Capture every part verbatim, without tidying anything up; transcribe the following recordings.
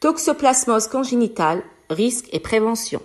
Toxoplasmose congénitale, risque et prévention.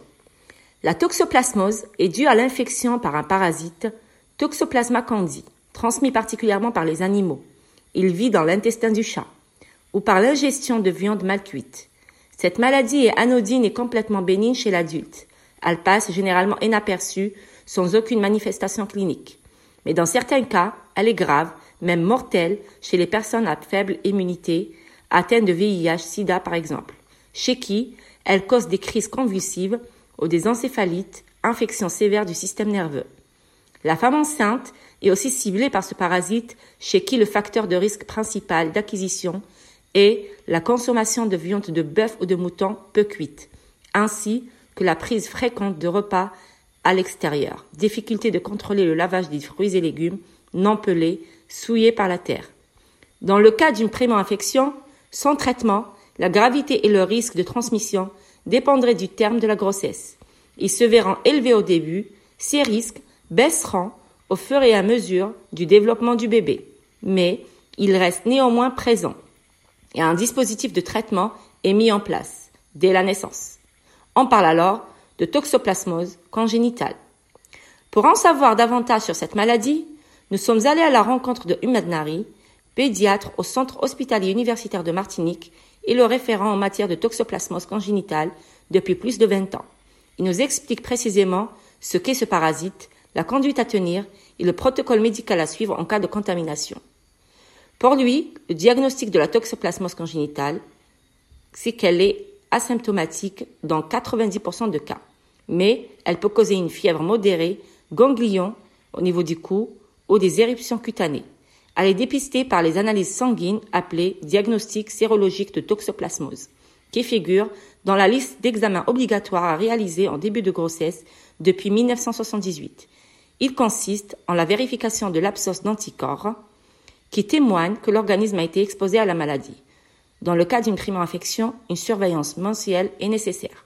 La toxoplasmose est due à l'infection par un parasite, Toxoplasma candhi, transmis particulièrement par les animaux. Il vit dans l'intestin du chat, ou par l'ingestion de viande mal cuite. Cette maladie est anodine et complètement bénigne chez l'adulte. Elle passe généralement inaperçue, sans aucune manifestation clinique. Mais dans certains cas, elle est grave, même mortelle, chez les personnes à faible immunité, atteintes de V I H, sida par exemple, chez qui elle cause des crises convulsives ou des encéphalites, infections sévères du système nerveux. La femme enceinte est aussi ciblée par ce parasite, chez qui le facteur de risque principal d'acquisition est la consommation de viande de bœuf ou de mouton peu cuite, ainsi que la prise fréquente de repas à l'extérieur, difficulté de contrôler le lavage des fruits et légumes non pelés, souillés par la terre. Dans le cas d'une primo-infection, sans traitement, la gravité et le risque de transmission dépendraient du terme de la grossesse. Ils se verront élevés au début, ces risques baisseront au fur et à mesure du développement du bébé, mais ils restent néanmoins présents et un dispositif de traitement est mis en place dès la naissance. On parle alors de toxoplasmose congénitale. Pour en savoir davantage sur cette maladie, nous sommes allés à la rencontre de Imad Nari, pédiatre au Centre hospitalier universitaire de Martinique et le référent en matière de toxoplasmose congénitale depuis plus de vingt ans. Il nous explique précisément ce qu'est ce parasite, la conduite à tenir et le protocole médical à suivre en cas de contamination. Pour lui, le diagnostic de la toxoplasmose congénitale, c'est qu'elle est asymptomatique dans quatre-vingt-dix pour cent de cas, mais elle peut causer une fièvre modérée, ganglion au niveau du cou ou des éruptions cutanées. Elle est dépistée par les analyses sanguines appelées diagnostic sérologique de toxoplasmose, qui figure dans la liste d'examens obligatoires à réaliser en début de grossesse depuis mille neuf cent soixante-dix-huit. Il consiste en la vérification de l'absence d'anticorps qui témoignent que l'organisme a été exposé à la maladie. Dans le cas d'une primo-infection, une surveillance mensuelle est nécessaire.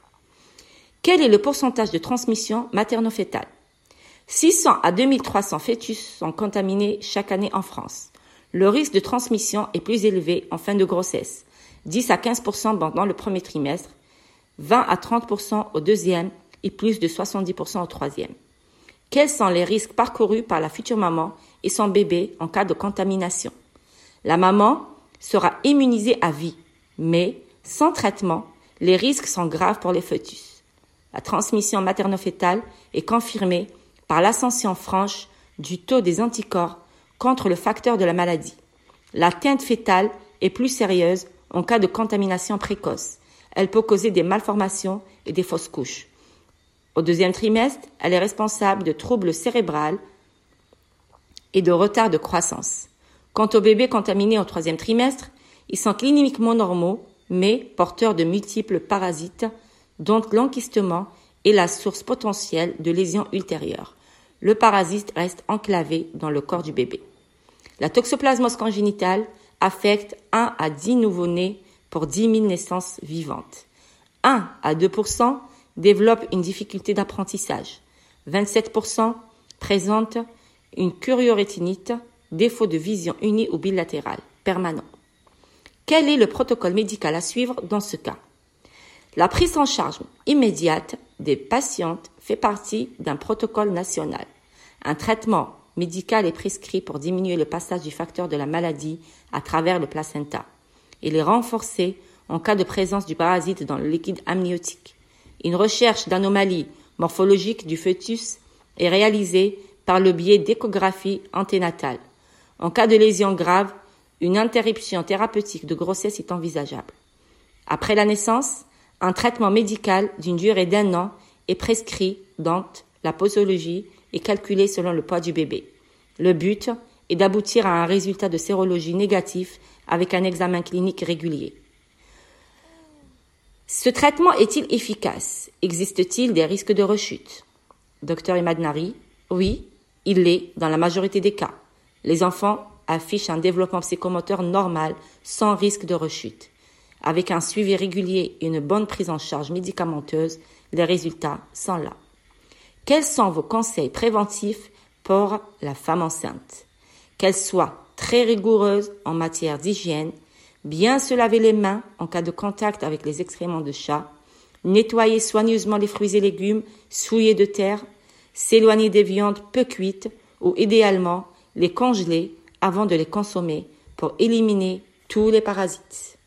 Quel est le pourcentage de transmission materno-fétale ? six cents à deux mille trois cents fœtus sont contaminés chaque année en France. Le risque de transmission est plus élevé en fin de grossesse, dix à quinze pour cent pendant le premier trimestre, vingt à trente pour cent au deuxième et plus de soixante-dix pour cent au troisième. Quels sont les risques parcourus par la future maman et son bébé en cas de contamination ? La maman sera immunisée à vie, mais sans traitement, les risques sont graves pour les fœtus. La transmission materno-fétale est confirmée par l'ascension franche du taux des anticorps contre le facteur de la maladie. L'atteinte fétale est plus sérieuse en cas de contamination précoce. Elle peut causer des malformations et des fausses couches. Au deuxième trimestre, elle est responsable de troubles cérébraux et de retard de croissance. Quant aux bébés contaminés au troisième trimestre, ils sont cliniquement normaux, mais porteurs de multiples parasites, dont l'enquistement est la source potentielle de lésions ultérieures. Le parasite reste enclavé dans le corps du bébé. La toxoplasmose congénitale affecte un à dix nouveau-nés pour dix mille naissances vivantes. un à deux pour cent développent une difficulté d'apprentissage. vingt-sept pour cent présentent une choriorétinite, défaut de vision unie ou bilatérale, permanent. Quel est le protocole médical à suivre dans ce cas ? La prise en charge immédiate des patientes fait partie d'un protocole national. Un traitement médical est prescrit pour diminuer le passage du facteur de la maladie à travers le placenta. Il est renforcé en cas de présence du parasite dans le liquide amniotique. Une recherche d'anomalies morphologiques du fœtus est réalisée par le biais d'échographie anténatale. En cas de lésion grave, une interruption thérapeutique de grossesse est envisageable. Après la naissance, un traitement médical d'une durée d'un an est prescrit dont la posologie est calculée selon le poids du bébé. Le but est d'aboutir à un résultat de sérologie négatif avec un examen clinique régulier. Ce traitement est-il efficace ? Existe-t-il des risques de rechute ? Docteur Imad Nari, oui, il l'est dans la majorité des cas. Les enfants affichent un développement psychomoteur normal sans risque de rechute. Avec un suivi régulier et une bonne prise en charge médicamenteuse, les résultats sont là. Quels sont vos conseils préventifs pour la femme enceinte ? Qu'elle soit très rigoureuse en matière d'hygiène, bien se laver les mains en cas de contact avec les excréments de chat, nettoyer soigneusement les fruits et légumes souillés de terre, s'éloigner des viandes peu cuites ou idéalement les congeler avant de les consommer pour éliminer tous les parasites.